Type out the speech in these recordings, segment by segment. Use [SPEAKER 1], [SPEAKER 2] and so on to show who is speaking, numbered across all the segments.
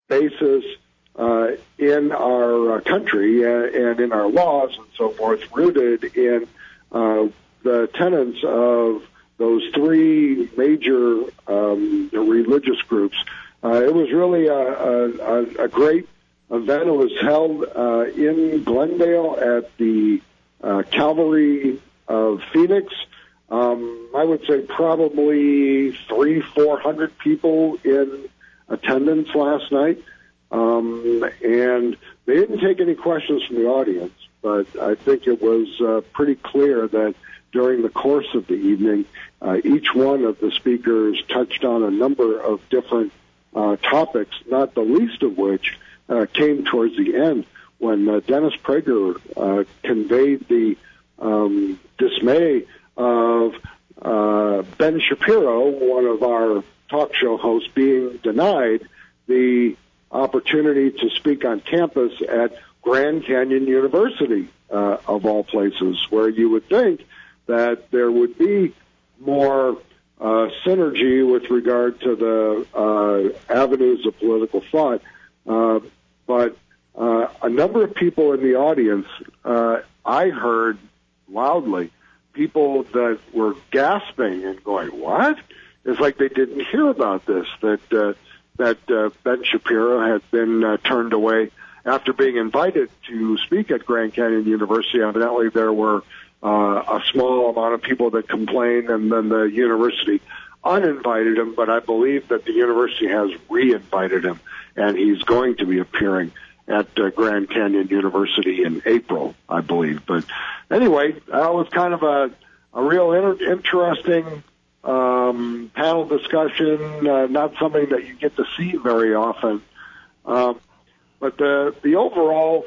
[SPEAKER 1] basis in our country and in our laws and so forth, rooted in the tenets of those three major religious groups. It was really a great event. It was held in Glendale at the Calvary of Phoenix. I would say probably 300-400 people in attendance last night. And they didn't take any questions from the audience, but I think it was pretty clear that during the course of the evening, each one of the speakers touched on a number of different topics, not the least of which came towards the end when Dennis Prager conveyed the dismay of Ben Shapiro, one of our talk show hosts, being denied the opportunity to speak on campus at Grand Canyon University, of all places, where you would think that there would be more synergy with regard to the avenues of political thought. But a number of people in the audience, I heard loudly, people that were gasping and going, "What?" It's like they didn't hear about this, that Ben Shapiro had been turned away after being invited to speak at Grand Canyon University. Evidently, there were a small amount of people that complained, and then the university uninvited him, but I believe that the university has re-invited him, and he's going to be appearing at Grand Canyon University in April, I believe. But anyway, that was kind of a real interesting panel discussion, not something that you get to see very often. But the overall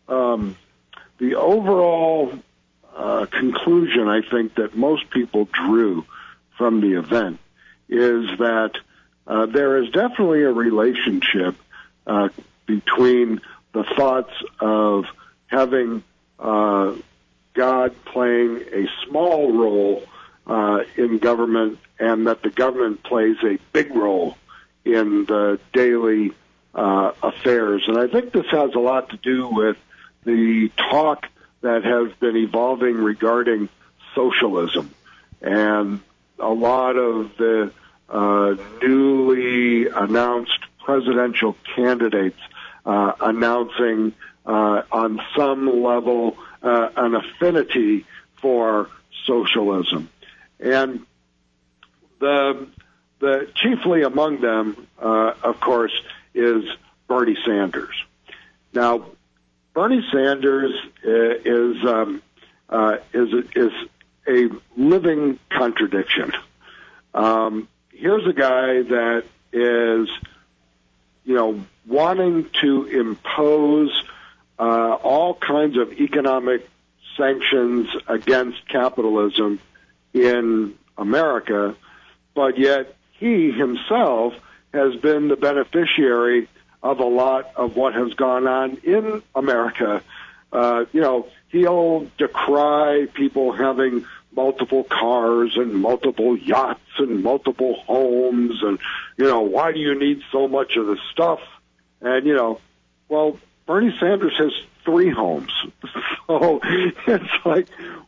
[SPEAKER 1] conclusion, I think, that most people drew from the event is that there is definitely a relationship between the thoughts of having God playing a small role in government, and that the government plays a big role in the daily affairs. And I think this has a lot to do with the talk that has been evolving regarding socialism, and a lot of the newly announced presidential candidates announcing on some level an affinity for socialism. And the chiefly among them, of course, is Bernie Sanders. Now, Bernie Sanders is a living contradiction. Here's a guy that is, wanting to impose all kinds of economic sanctions against capitalism in America, but yet he himself has been the beneficiary of a lot of what has gone on in America. He'll decry people having multiple cars and multiple yachts and multiple homes, and, why do you need so much of this stuff? And, well, Bernie Sanders has 3 homes. So it's like,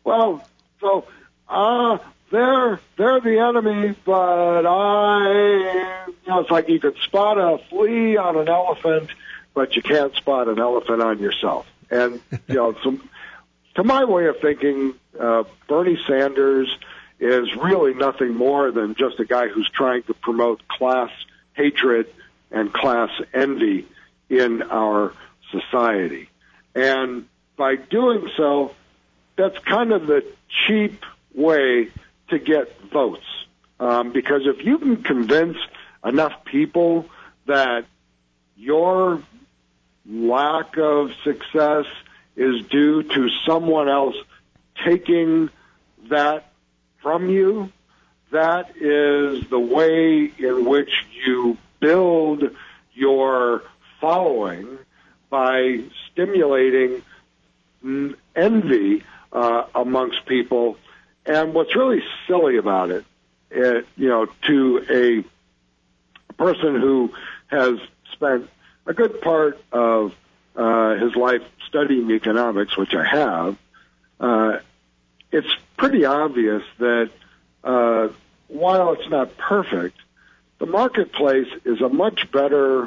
[SPEAKER 1] they're the enemy, but it's like you could spot a flea on an elephant, but you can't spot an elephant on yourself. And, to my way of thinking, Bernie Sanders is really nothing more than just a guy who's trying to promote class hatred and class envy in our society. And by doing so, that's kind of the cheap way to get votes. Because if you can convince enough people that your lack of success is due to someone else taking that from you, that is the way in which you build your following, by stimulating envy amongst people. And what's really silly about it, to a person who has spent a good part of his life studying economics, which I have, it's pretty obvious that while it's not perfect, the marketplace is a much better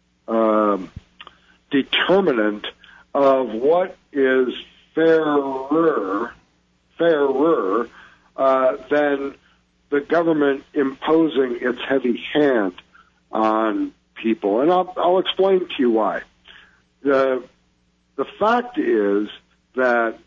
[SPEAKER 1] determinant of what is fairer than the government imposing its heavy hand on people. And I'll explain to you why. The fact is that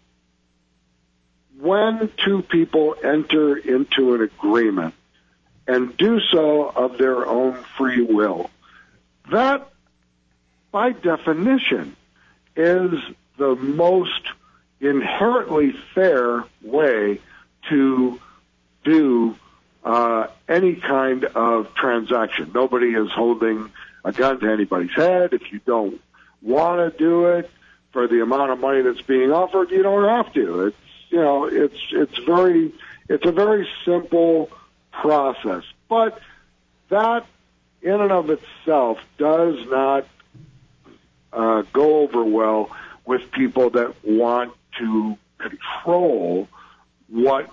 [SPEAKER 1] when two people enter into an agreement and do so of their own free will, that, by definition, is the most inherently fair way to do any kind of transaction. Nobody is holding a gun to anybody's head. If you don't want to do it for the amount of money that's being offered, you don't have to. It's a very simple process. But that, in and of itself, does not go over well with people that want to control what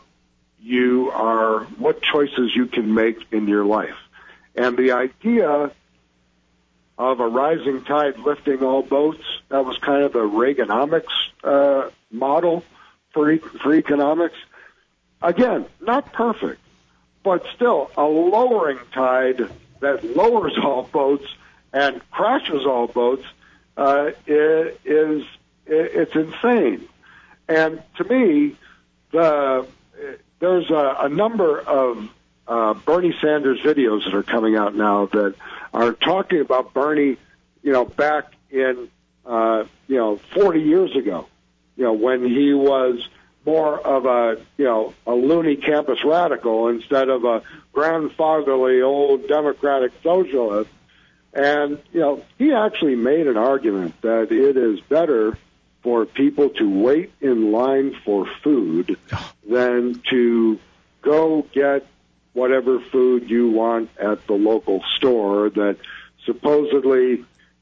[SPEAKER 1] choices you can make in your life. And the idea of a rising tide lifting all boats, that was kind of the Reaganomics model for economics. Again, not perfect, but still a lowering tide that lowers all boats and crashes all boats it's insane. And to me, there's a number of Bernie Sanders videos that are coming out now that are talking about Bernie, back in 40 years ago, when he was more of a loony campus radical instead of a grandfatherly old democratic socialist. And, he actually made an argument that it is better for people to wait in line for food than to go get whatever food you want at the local store, that supposedly,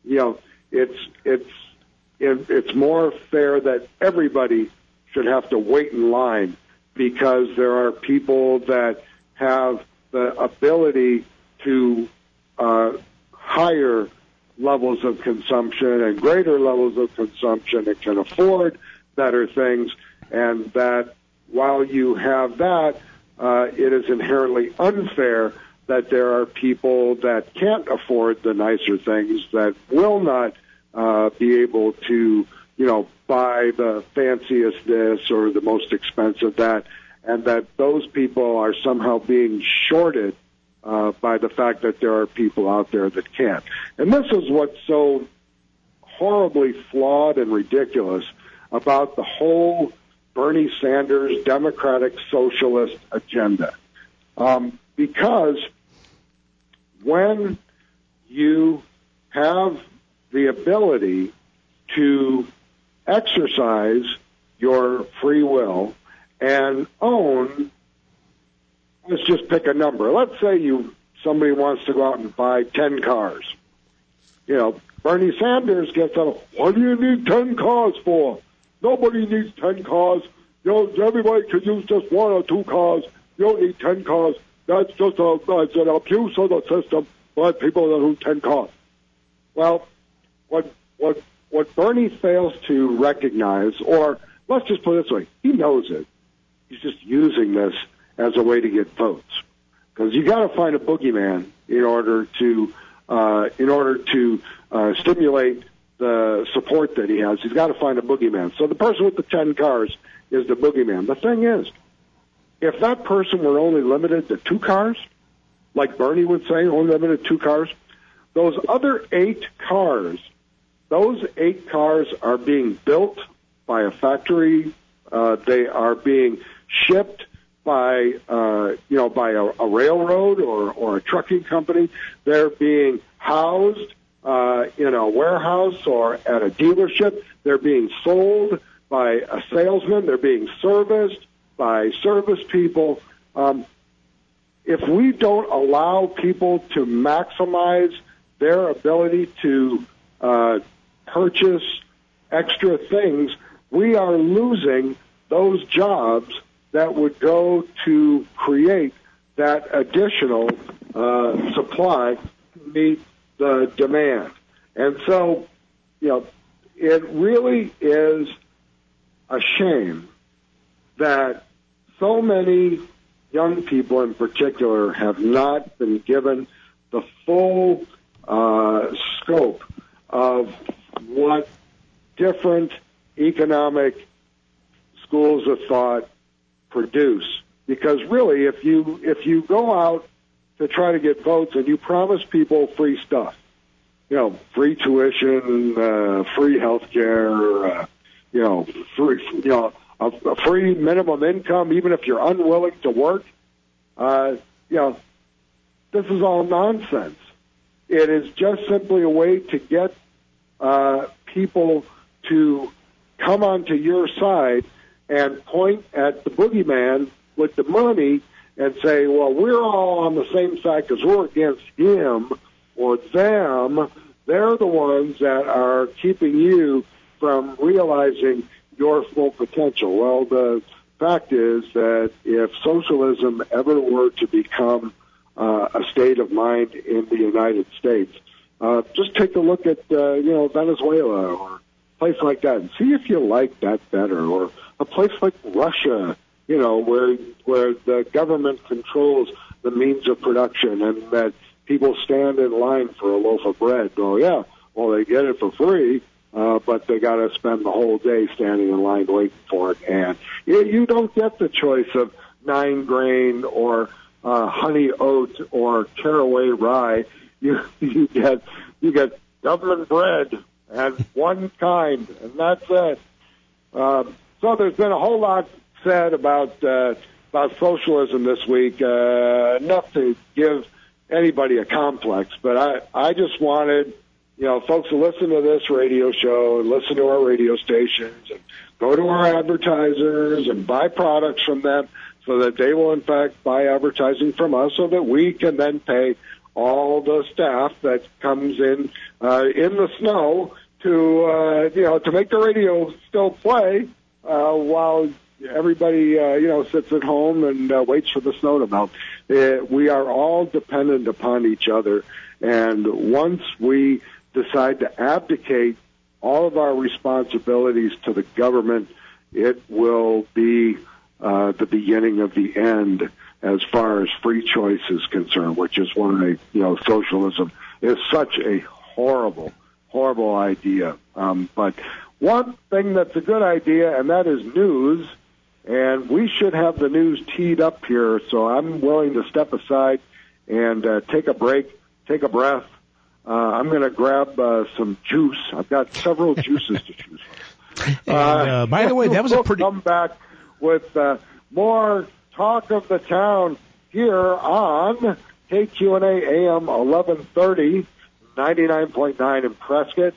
[SPEAKER 1] it's more fair that everybody should have to wait in line because there are people that have the ability to higher levels of consumption and greater levels of consumption and can afford better things, and that while you have that, it is inherently unfair that there are people that can't afford the nicer things that will not be able to, buy the fanciest this or the most expensive that, and that those people are somehow being shorted by the fact that there are people out there that can't. And this is what's so horribly flawed and ridiculous about the whole Bernie Sanders Democratic Socialist agenda. Because when you have the ability to exercise your free will and own, let's just pick a number. Let's say somebody wants to go out and buy 10 cars. Bernie Sanders gets up, what do you need 10 cars for? Nobody needs 10 cars. Everybody could use just 1 or 2 cars. You don't need 10 cars. That's just it's an abuse of the system by people that own 10 cars. Well, what Bernie fails to recognize, or let's just put it this way, he knows it. He's just using this as a way to get votes, because you got to find a boogeyman in order to stimulate the support that he has. He's got to find a boogeyman. So the person with the 10 cars is the boogeyman. The thing is, if that person were only limited to 2 cars, like Bernie would say, only limited to 2 cars, those other 8 cars, those 8 cars are being built by a factory. They are being shipped by a railroad or a trucking company. They're being housed in a warehouse or at a dealership. They're being sold by a salesman. They're being serviced by service people. If we don't allow people to maximize their ability to purchase extra things, we are losing those jobs that would go to create that additional supply to meet the demand. And so, it really is a shame that so many young people in particular have not been given the full scope of what different economic schools of thought produce. Because really, if you go out to try to get votes and you promise people free stuff, free tuition, free health care, free, a free minimum income, even if you're unwilling to work, this is all nonsense. It is just simply a way to get people to come onto your side and point at the boogeyman with the money and say, well, we're all on the same side because we're against him or them. They're the ones that are keeping you from realizing your full potential. Well, the fact is that if socialism ever were to become a state of mind in the United States, just take a look at, Venezuela or a place like that and see if you like that better, or a place like Russia, where the government controls the means of production and that people stand in line for a loaf of bread. Oh, yeah, well, they get it for free, but they got to spend the whole day standing in line waiting for it. And you don't get the choice of 9-grain or honey oat or caraway rye. You get government bread and one kind, and that's it. So there's been a whole lot said about socialism this week, enough to give anybody a complex. But I just wanted, folks to listen to this radio show and listen to our radio stations and go to our advertisers and buy products from them so that they will, in fact, buy advertising from us so that we can then pay all the staff that comes in the snow to make the radio still play while everybody, sits at home and waits for the snow to melt. We are all dependent upon each other, and once we decide to abdicate all of our responsibilities to the government, it will be the beginning of the end as far as free choice is concerned, which is why, socialism is such a horrible, horrible idea. But one thing that's a good idea, and that is news, and we should have the news teed up here, so I'm willing to step aside and take a break, take a breath. I'm going to grab some juice. I've got several juices to choose from.
[SPEAKER 2] And, by the way, that was a pretty...
[SPEAKER 1] We'll come back with more Talk of the Town here on KQNA AM 1130, 99.9 in Prescott,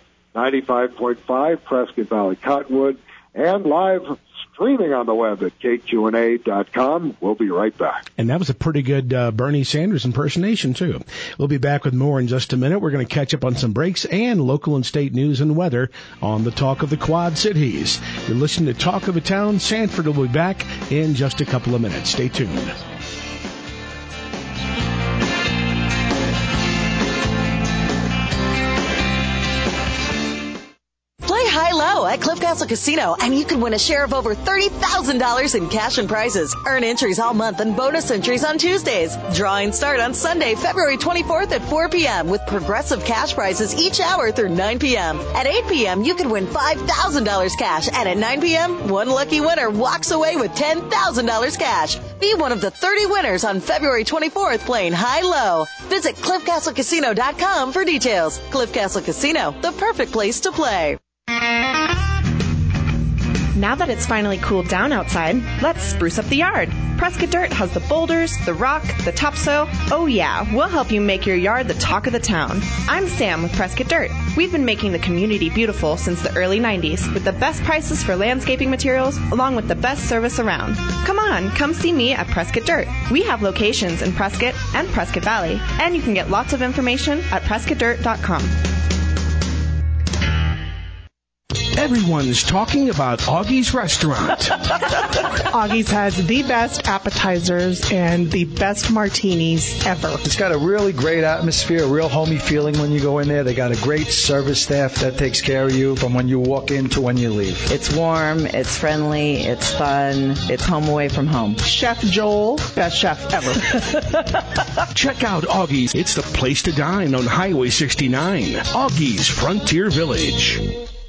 [SPEAKER 1] 95.5 Prescott Valley Cottonwood, and live streaming on the web at KQNA.com. We'll be right back.
[SPEAKER 2] And that was a pretty good Bernie Sanders impersonation, too. We'll be back with more in just a minute. We're going to catch up on some breaks and local and state news and weather on the Talk of the Quad Cities. You're listening to Talk of the Town. Sanford will be back in just a couple of minutes. Stay tuned.
[SPEAKER 3] At Cliff Castle Casino, and you could win a share of over $30,000 in cash and prizes. Earn entries all month and bonus entries on Tuesdays. Drawings start on Sunday, February 24th at 4 p.m. with progressive cash prizes each hour through 9 p.m. At 8 p.m., you could win $5,000 cash, and at 9 p.m., one lucky winner walks away with $10,000 cash. Be one of the 30 winners on February 24th playing high-low. Visit CliffCastleCasino.com for details. Cliff Castle Casino, the perfect place to play.
[SPEAKER 4] Now that it's finally cooled down outside, let's spruce up the yard. Prescott Dirt has the boulders, the rock, the topsoil. Oh yeah, we'll help you make your yard the talk of the town. I'm Sam with Prescott Dirt. We've been making the community beautiful since the early 90s with the best prices for landscaping materials along with the best service around. Come see me at Prescott Dirt. We have locations in Prescott and Prescott Valley, and you can get lots of information at PrescottDirt.com.
[SPEAKER 2] Everyone's talking about Augie's Restaurant.
[SPEAKER 5] Augie's has the best appetizers and the best martinis ever.
[SPEAKER 6] It's got a really great atmosphere, a real homey feeling when you go in there. They got a great service staff that takes care of you from when you walk in to when you leave.
[SPEAKER 7] It's warm, it's friendly, it's fun, it's home away from home.
[SPEAKER 5] Chef Joel, best chef ever.
[SPEAKER 2] Check out Augie's. It's the place to dine on Highway 69. Augie's Frontier Village.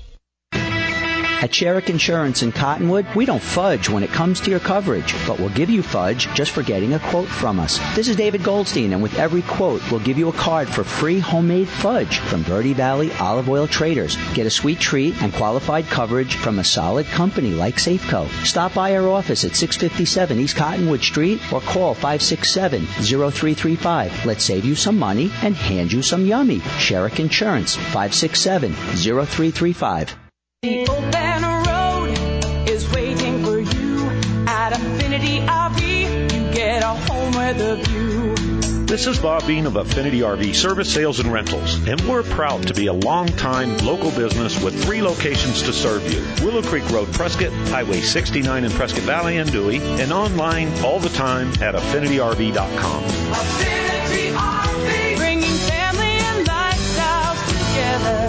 [SPEAKER 8] At Sherrick Insurance in Cottonwood, we don't fudge when it comes to your coverage, but we'll give you fudge just for getting a quote from us. This is David Goldstein, and with every quote, we'll give you a card for free homemade fudge from Verde Valley Olive Oil Traders. Get a sweet treat and qualified coverage from a solid company like Safeco. Stop by our office at 657 East Cottonwood Street or call 567-0335. Let's save you some money and hand you some yummy. Sherrick Insurance, 567-0335.
[SPEAKER 9] The open road is waiting for you at Affinity RV. You get a home with a view.
[SPEAKER 10] This is Bob Bean of Affinity RV Service, Sales, and Rentals, and we're proud to be a long-time local business with 3 locations to serve you. Willow Creek Road, Prescott, Highway 69 in Prescott Valley and Dewey, and online all the time at AffinityRV.com.
[SPEAKER 9] Affinity RV, bringing family and lifestyles together.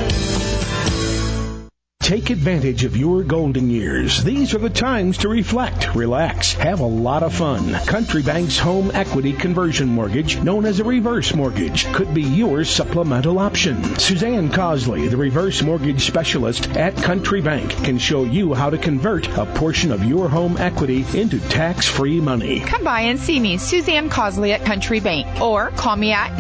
[SPEAKER 2] Take advantage of your golden years. These are the times to reflect, relax, have a lot of fun. Country Bank's home equity conversion mortgage, known as a reverse mortgage, could be your supplemental option. Suzanne Cosley, the reverse mortgage specialist at Country Bank, can show you how to convert a portion of your home equity into tax-free money.
[SPEAKER 11] Come by and see me, Suzanne Cosley at Country Bank, or call me at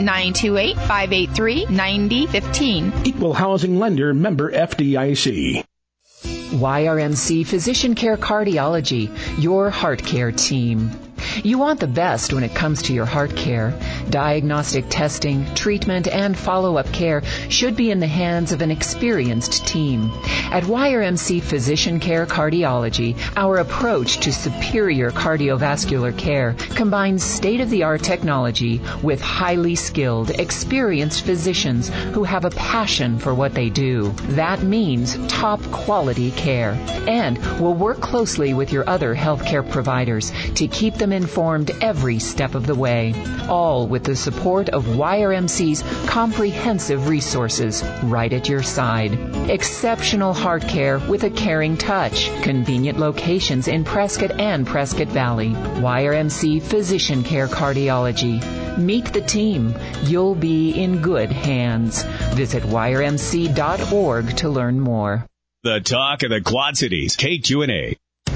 [SPEAKER 11] 928-583-9015.
[SPEAKER 2] Equal housing lender, member FDIC.
[SPEAKER 12] YRMC Physician Care Cardiology, your heart care team. You want the best when it comes to your heart care. Diagnostic testing, treatment, and follow-up care should be in the hands of an experienced team. At YRMC Physician Care Cardiology, our approach to superior cardiovascular care combines state-of-the-art technology with highly skilled, experienced physicians who have a passion for what they do. That means top-quality care. And we'll work closely with your other healthcare providers to keep them informed every step of the way, all with the support of YRMC's comprehensive resources right at your side. Exceptional heart care with a caring touch. Convenient locations in Prescott and Prescott Valley. YRMC Physician Care Cardiology. Meet the team. You'll be in good hands. Visit yrmc.org to learn more.
[SPEAKER 13] The talk of the Quad Cities, KQNA.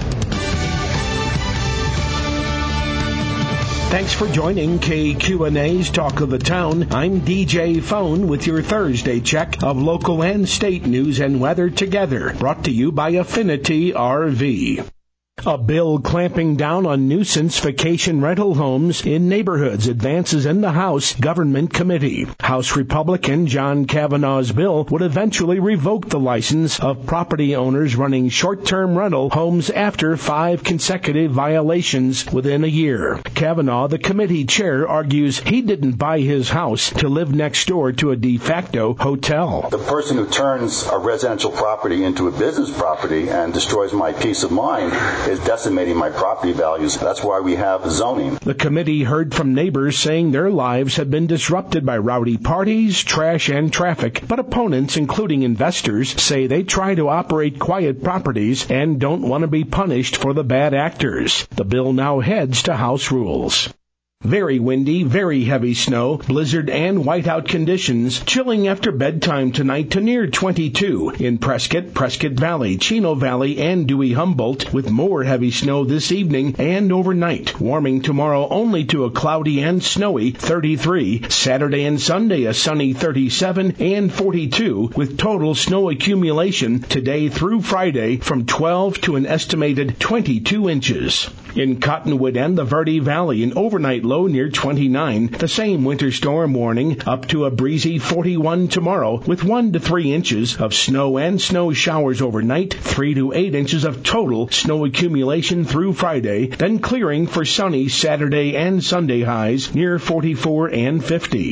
[SPEAKER 2] Thanks for joining KQNA's Talk of the Town. I'm DJ Phone with your Thursday check of local and state news and weather together. Brought to you by Affinity RV. A bill clamping down on nuisance vacation rental homes in neighborhoods advances in the House Government Committee. House Republican John Kavanaugh's bill would eventually revoke the license of property owners running short-term rental homes after 5 consecutive violations within a year. Kavanaugh, the committee chair, argues he didn't buy his house to live next door to a de facto hotel.
[SPEAKER 14] The person who turns a residential property into a business property and destroys my peace of mind is decimating my property values. That's why we have zoning.
[SPEAKER 2] The committee heard from neighbors saying their lives have been disrupted by rowdy parties, trash, and traffic, but opponents, including investors, say they try to operate quiet properties and don't want to be punished for the bad actors. The bill now heads to House Rules. Very windy, very heavy snow, blizzard, and whiteout conditions. Chilling after bedtime tonight to near 22 in Prescott, Prescott Valley, Chino Valley, and Dewey-Humboldt, with more heavy snow this evening and overnight. Warming tomorrow only to a cloudy and snowy 33. Saturday and Sunday a sunny 37 and 42, with total snow accumulation today through Friday from 12 to an estimated 22 inches. In Cottonwood and the Verde Valley, an overnight low near 29. The same winter storm warning up to a breezy 41 tomorrow, with 1 to 3 inches of snow and snow showers overnight, 3 to 8 inches of total snow accumulation through Friday, then clearing for sunny Saturday and Sunday highs near 44 and 50.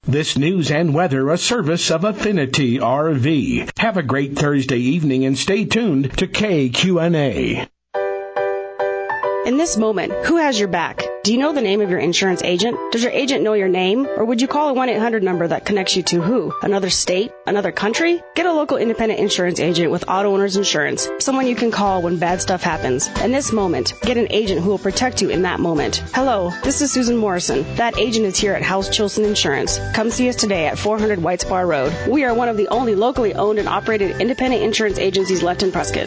[SPEAKER 2] This news and weather a service of Affinity RV. Have a great Thursday evening and stay tuned to KQNA.
[SPEAKER 15] In this moment, who has your back? Do you know the name of your insurance agent? Does your agent know your name? Or would you call a 1-800 number that connects you to who? Another state? Another country? Get a local independent insurance agent with Auto Owners Insurance. Someone you can call when bad stuff happens. In this moment, get an agent who will protect you in that moment. Hello, this is Susan Morrison. That agent is here at House Chilson Insurance. Come see us today at 400 White Spar Road. We are one of the only locally owned and operated independent insurance agencies left in Prescott.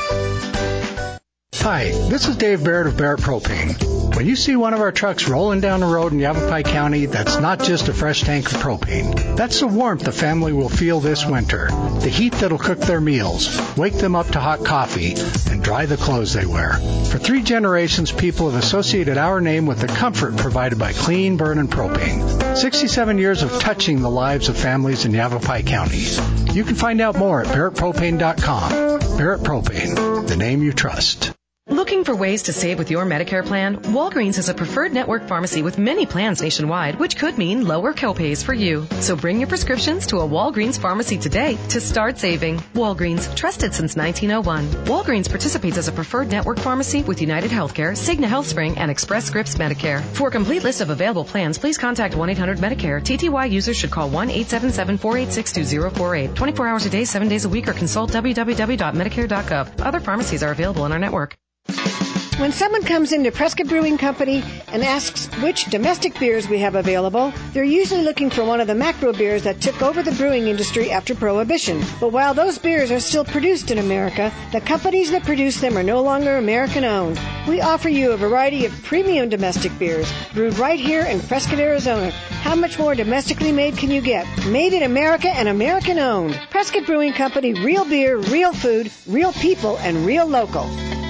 [SPEAKER 16] Hi, this is Dave Barrett of Barrett Propane. When you see one of our trucks rolling down the road in Yavapai County, that's not just a fresh tank of propane. That's the warmth the family will feel this winter. The heat that'll cook their meals, wake them up to hot coffee, and dry the clothes they wear. For 3 generations, people have associated our name with the comfort provided by clean burning propane. 67 years of touching the lives of families in Yavapai County. You can find out more at barrettpropane.com. Barrett Propane, the name you trust.
[SPEAKER 17] Looking for ways to save with your Medicare plan? Walgreens is a preferred network pharmacy with many plans nationwide, which could mean lower copays for you. So bring your prescriptions to a Walgreens pharmacy today to start saving. Walgreens, trusted since 1901. Walgreens participates as a preferred network pharmacy with United Healthcare, Cigna HealthSpring, and Express Scripts Medicare. For a complete list of available plans, please contact 1-800-MEDICARE. TTY users should call 1-877-486-2048. 24 hours a day, 7 days a week, or consult www.medicare.gov. Other pharmacies are available in our network.
[SPEAKER 18] When someone comes into Prescott Brewing Company and asks which domestic beers we have available, they're usually looking for one of the macro beers that took over the brewing industry after Prohibition. But while those beers are still produced in America, the companies that produce them are no longer American-owned. We offer you a variety of premium domestic beers brewed right here in Prescott, Arizona. How much more domestically made can you get? Made in America and American-owned. Prescott Brewing Company, real beer, real food, real people, and real local.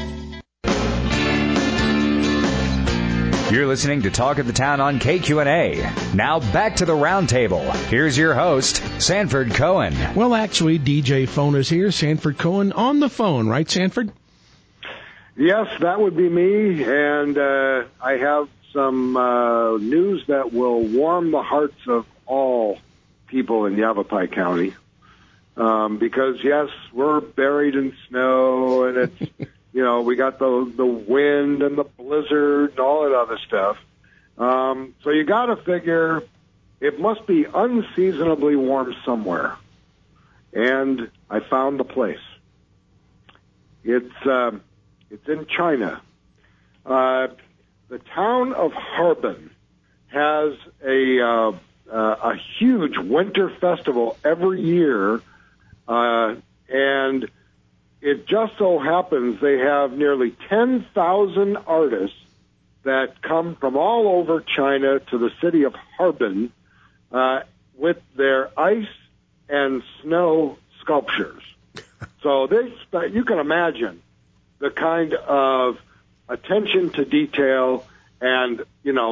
[SPEAKER 19] You're listening to Talk of the Town on KQNA. Now back to the roundtable. Here's your host, Sanford Cohen.
[SPEAKER 2] Well, actually, DJ Phone is here. Sanford Cohen on the phone, right, Sanford?
[SPEAKER 1] Yes, that would be me, and I have some news that will warm the hearts of all people in Yavapai County. Because, yes, we're buried in snow, and it's... You know, we got the wind and the blizzard and all that other stuff. So you got to figure it must be unseasonably warm somewhere. And I found the place. It's in China. The town of Harbin has a huge winter festival every year, and it just so happens they have nearly 10,000 artists that come from all over China to the city of Harbin with their ice and snow sculptures. So you can imagine the kind of attention to detail and,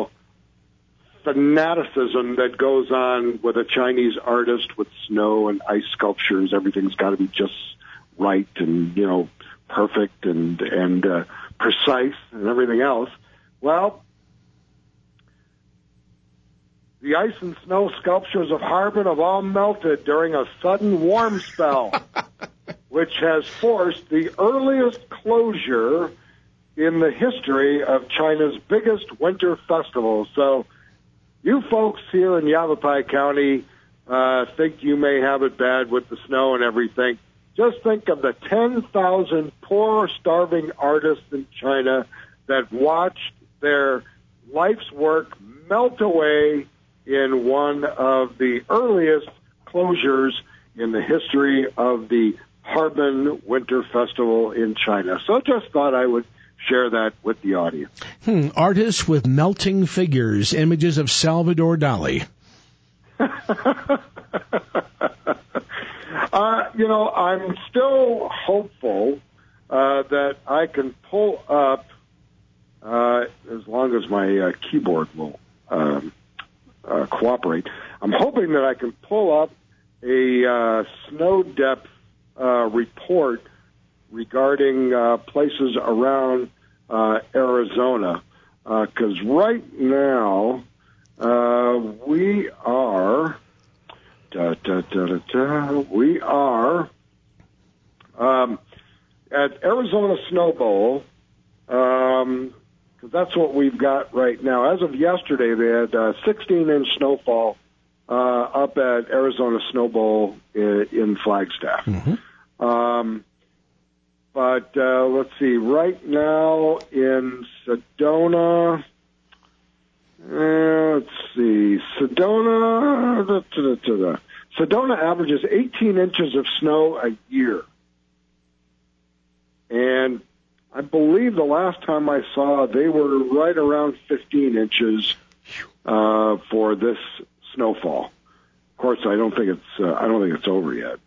[SPEAKER 1] fanaticism that goes on with a Chinese artist with snow and ice sculptures. Everything's got to be just right and, perfect and precise and everything else. Well, the ice and snow sculptures of Harbin have all melted during a sudden warm spell, which has forced the earliest closure in the history of China's biggest winter festival. So you folks here in Yavapai County think you may have it bad with the snow and everything. Just think of the 10,000 poor, starving artists in China that watched their life's work melt away in one of the earliest closures in the history of the Harbin Winter Festival in China. So just thought I would share that with the audience.
[SPEAKER 2] Artists with melting figures, images of Salvador Dali. I'm still hopeful that I can pull up, as long as my keyboard will cooperate, I'm hoping that I can pull up a snow depth report regarding places around Arizona, because right now
[SPEAKER 1] We are at Arizona Snow Bowl, because that's what we've got right now. As of yesterday, they had 16-inch snowfall up at Arizona Snow Bowl in Flagstaff.
[SPEAKER 2] Mm-hmm.
[SPEAKER 1] But let's see, right now in Sedona, Sedona averages 18 inches of snow a year. And I believe the last time I saw, they were right around 15 inches for this snowfall. Of course, I don't think it's over yet.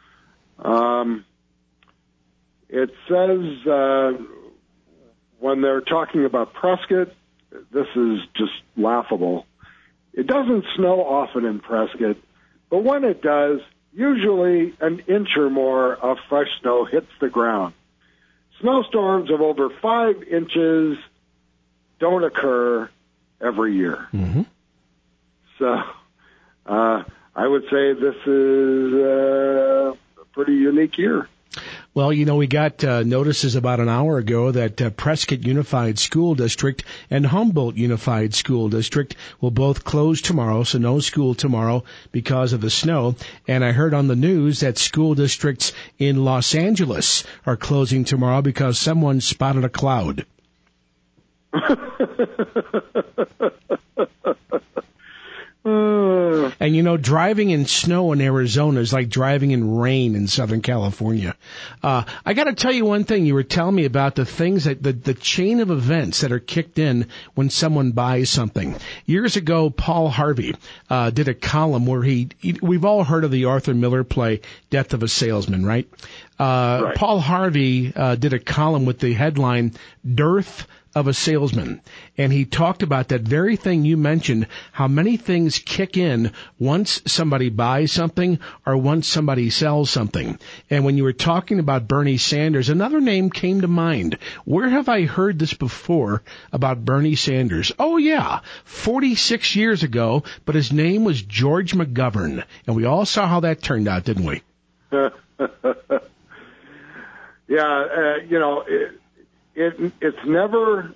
[SPEAKER 1] It says when they're talking about Prescott, this is just laughable. It doesn't snow often in Prescott, but when it does, usually an inch or more of fresh snow hits the ground. Snowstorms of over 5 inches don't occur every year.
[SPEAKER 2] Mm-hmm.
[SPEAKER 1] So I would say this is a pretty unique year.
[SPEAKER 2] Well, we got notices about an hour ago that Prescott Unified School District and Humboldt Unified School District will both close tomorrow, so no school tomorrow because of the snow. And I heard on the news that school districts in Los Angeles are closing tomorrow because someone spotted a cloud. And driving in snow in Arizona is like driving in rain in Southern California. I got to tell you one thing. You were telling me about the things that the chain of events that are kicked in when someone buys something. Years ago, Paul Harvey did a column where we've all heard of the Arthur Miller play Death of a Salesman, right? Right. Paul Harvey did a column with the headline Dearth of a Salesman, and he talked about that very thing you mentioned, how many things kick in once somebody buys something or once somebody sells something. And when you were talking about Bernie Sanders, another name came to mind. Where have I heard this before about Bernie Sanders? Oh, yeah, 46 years ago, but his name was George McGovern, and we all saw how that turned out, didn't we?
[SPEAKER 1] Yeah, it's never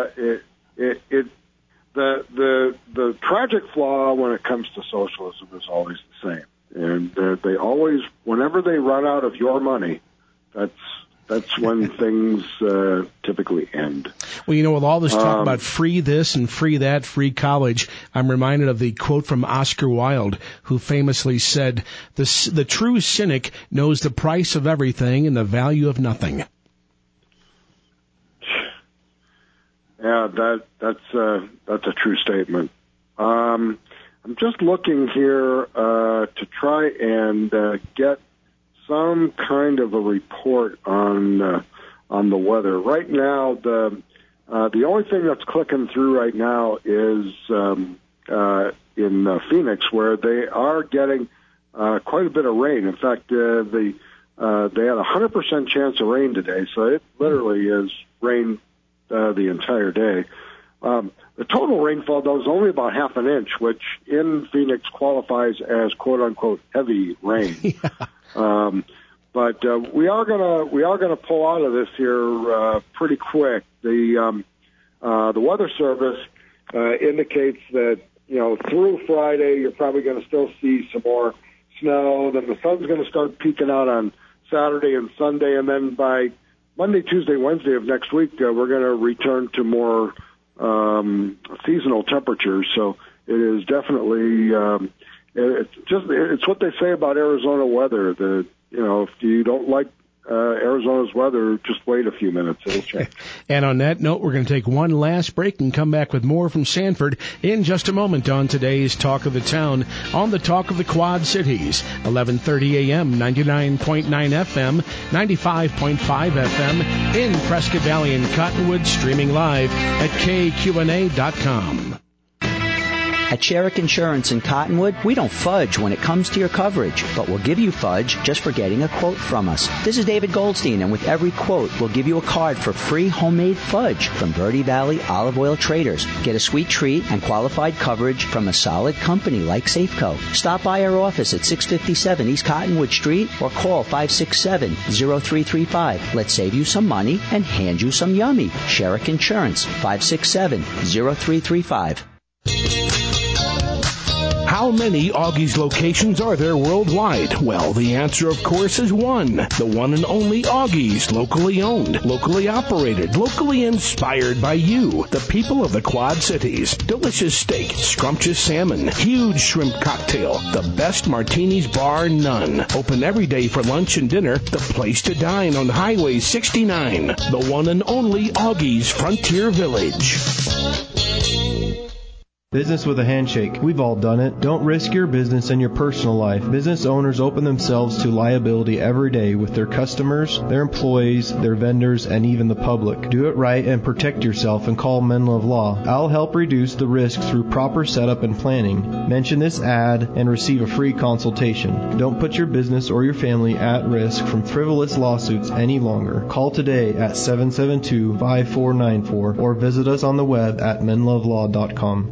[SPEAKER 1] the tragic flaw when it comes to socialism is always the same, and they always, whenever they run out of your money, that's when things typically end.
[SPEAKER 2] Well, with all this talk about free this and free that, free college, I'm reminded of the quote from Oscar Wilde, who famously said, "The true cynic knows the price of everything and the value of nothing."
[SPEAKER 1] Yeah, that's a true statement. I'm just looking here to try and get some kind of a report on the weather. Right now, the only thing that's clicking through right now is in Phoenix, where they are getting quite a bit of rain. In fact, they had a 100% chance of rain today, so it literally is rain the entire day. The total rainfall, though, is only about half an inch, which in Phoenix qualifies as "quote unquote" heavy rain. Yeah. But we are gonna pull out of this here pretty quick. The Weather Service indicates that through Friday you're probably going to still see some more snow. Then the sun's going to start peeking out on Saturday and Sunday, and then by Monday, Tuesday, Wednesday of next week, we're going to return to more seasonal temperatures. So it is definitely it's what they say about Arizona weather. That if you don't like Arizona's weather, just wait a few minutes; it'll change.
[SPEAKER 2] And on that note, we're going to take one last break and come back with more from Sanford in just a moment on today's Talk of the Town on the Talk of the Quad Cities, 11:30 a.m., 99.9 FM, 95.5 FM in Prescott Valley and Cottonwood, streaming live at KQNA.com.
[SPEAKER 8] At Sherrick Insurance in Cottonwood, we don't fudge when it comes to your coverage, but we'll give you fudge just for getting a quote from us. This is David Goldstein, and with every quote, we'll give you a card for free homemade fudge from Verde Valley Olive Oil Traders. Get a sweet treat and qualified coverage from a solid company like Safeco. Stop by our office at 657 East Cottonwood Street or call 567-0335. Let's save you some money and hand you some yummy. Sherrick Insurance, 567-0335.
[SPEAKER 2] How many Augie's locations are there worldwide? Well, the answer, of course, is one. The one and only Augie's, locally owned, locally operated, locally inspired by you, the people of the Quad Cities. Delicious steak, scrumptious salmon, huge shrimp cocktail, the best martinis bar none. Open every day for lunch and dinner, the place to dine on Highway 69. The one and only Augie's Frontier Village.
[SPEAKER 20] Business with a handshake. We've all done it. Don't risk your business and your personal life. Business owners open themselves to liability every day with their customers, their employees, their vendors, and even the public. Do it right and protect yourself and call Menlove Law. I'll help reduce the risk through proper setup and planning. Mention this ad and receive a free consultation. Don't put your business or your family at risk from frivolous lawsuits any longer. Call today at 772-5494 or visit us on the web at menlovelaw.com.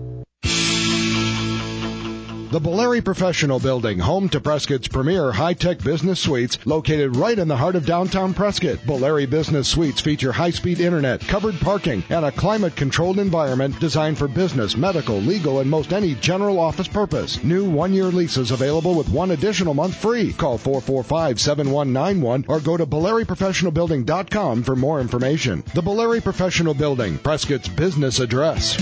[SPEAKER 21] The Boleri Professional Building, home to Prescott's premier high-tech business suites, located right in the heart of downtown Prescott. Boleri Business Suites feature high-speed internet, covered parking, and a climate-controlled environment designed for business, medical, legal, and most any general office purpose. New one-year leases available with one additional month free. Call 445-7191 or go to BoleriProfessionalBuilding.com for more information. The Boleri Professional Building, Prescott's business address.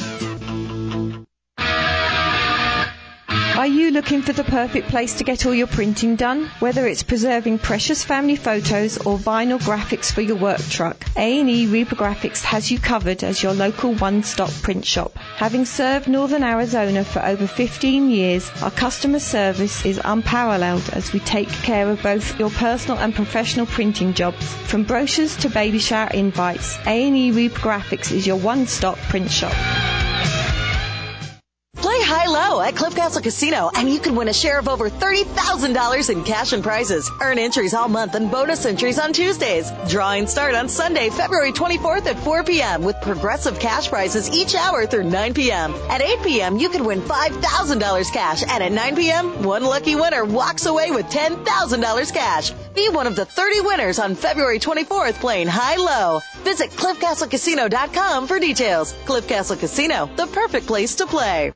[SPEAKER 4] Are you looking for the perfect place to get all your printing done? Whether it's preserving precious family photos or vinyl graphics for your work truck, A&E Reprographics has you covered as your local one-stop print shop. Having served Northern Arizona for over 15 years, our customer service is unparalleled as we take care of both your personal and professional printing jobs. From brochures to baby shower invites, A&E Reprographics is your one-stop print shop.
[SPEAKER 3] Play high-low at Cliff Castle Casino, and you can win a share of over $30,000 in cash and prizes. Earn entries all month and bonus entries on Tuesdays. Drawings start on Sunday, February 24th at 4 p.m. with progressive cash prizes each hour through 9 p.m. At 8 p.m., you can win $5,000 cash, and at 9 p.m., one lucky winner walks away with $10,000 cash. Be one of the 30 winners on February 24th playing high-low. Visit CliffCastleCasino.com for details. Cliff Castle Casino, the perfect place to play.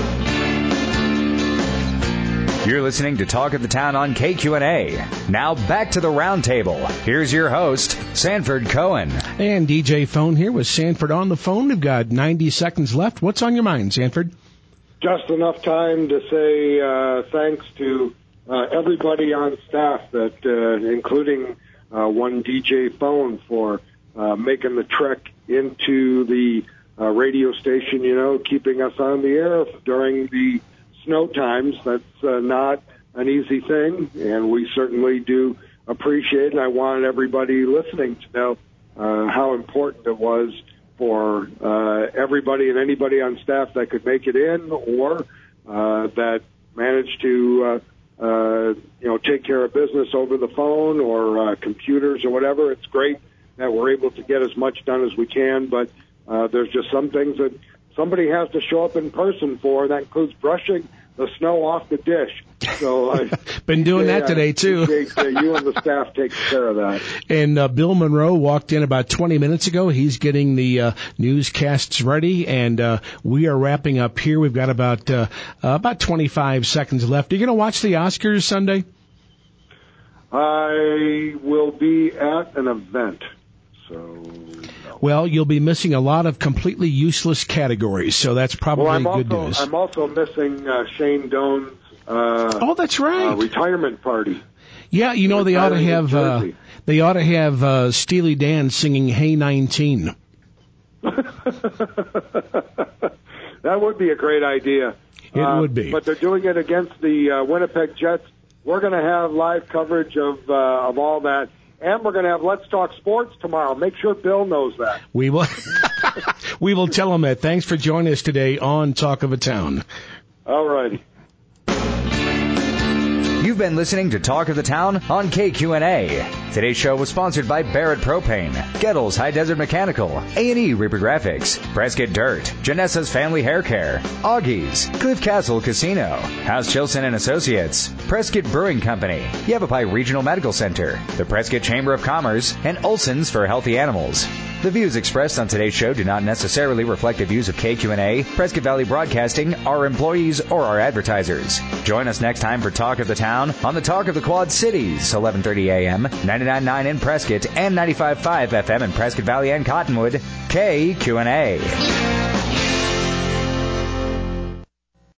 [SPEAKER 19] You're listening to Talk of the Town on KQNA. Now back to the roundtable. Here's your host, Sanford Cohen.
[SPEAKER 2] And DJ Phone here with Sanford on the phone. We've got 90 seconds left. What's on your mind, Sanford?
[SPEAKER 1] Just enough time to say thanks to everybody on staff, that including one DJ Phone for making the trek into the radio station, keeping us on the air during the snow times. That's not an easy thing, and we certainly do appreciate it. And I wanted everybody listening to know how important it was for everybody and anybody on staff that could make it in or that managed to take care of business over the phone or computers or whatever. It's great that we're able to get as much done as we can, but there's just some things that somebody has to show up in person for. That includes brushing the snow off the dish. So
[SPEAKER 2] been doing that today too.
[SPEAKER 1] You and the staff take care of that. And
[SPEAKER 2] Bill Monroe walked in about 20 minutes ago. He's getting the newscasts ready, and we are wrapping up here. We've got about 25 seconds left. Are you going to watch the Oscars Sunday?
[SPEAKER 1] I will be at an event, so. No.
[SPEAKER 2] Well, you'll be missing a lot of completely useless categories, so that's probably good news.
[SPEAKER 1] I'm also missing Shane Doan's
[SPEAKER 2] that's right.
[SPEAKER 1] Retirement party.
[SPEAKER 2] Yeah, they ought to have Steely Dan singing "Hey 19."
[SPEAKER 1] That would be a great idea.
[SPEAKER 2] It would be.
[SPEAKER 1] But they're doing it against the Winnipeg Jets. We're going to have live coverage of all that. And we're going to have Let's Talk Sports tomorrow. Make sure Bill knows that.
[SPEAKER 2] We will. We will tell him that. Thanks for joining us today on Talk of a Town.
[SPEAKER 1] All right.
[SPEAKER 19] You've been listening to Talk of the Town on KQNA. Today's show was sponsored by Barrett Propane, Gettles High Desert Mechanical, A&E Reaper Graphics, Prescott Dirt, Janessa's Family Hair Care, Augie's, Cliff Castle Casino, House Chilson and Associates, Prescott Brewing Company, Yavapai Regional Medical Center, the Prescott Chamber of Commerce, and Olson's for Healthy Animals. The views expressed on today's show do not necessarily reflect the views of KQNA, Prescott Valley Broadcasting, our employees, or our advertisers. Join us next time for Talk of the Town on the Talk of the Quad Cities, 1130 AM, 99.9 in Prescott, and 95.5 FM in Prescott Valley and Cottonwood, KQNA.